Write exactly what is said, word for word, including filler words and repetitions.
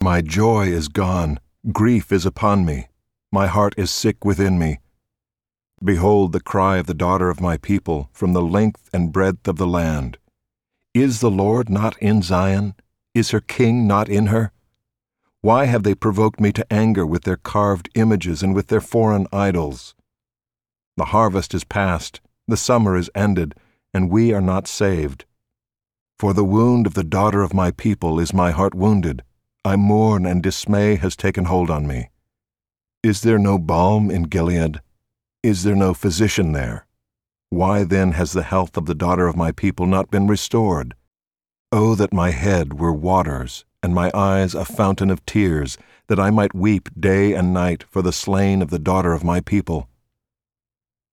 My joy is gone, grief is upon me, my heart is sick within me. Behold the cry of the daughter of my people from the length and breadth of the land. Is the Lord not in Zion? Is her king not in her? Why have they provoked me to anger with their carved images and with their foreign idols? The harvest is past, the summer is ended, and we are not saved. For the wound of the daughter of my people is my heart wounded. I mourn, and dismay has taken hold on me. Is there no balm in Gilead? Is there no physician there? Why then has the health of the daughter of my people not been restored? Oh, that my head were waters, and my eyes a fountain of tears, that I might weep day and night for the slain of the daughter of my people.